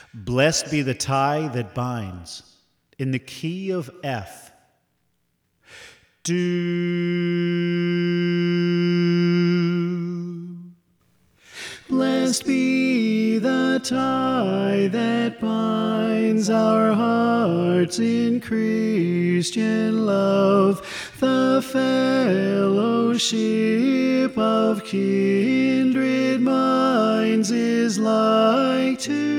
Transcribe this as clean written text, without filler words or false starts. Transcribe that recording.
Blessed be the tie that binds, in the key of F. Do. Blessed be the tie that binds our hearts in Christian love, the fellowship of kindred minds is like to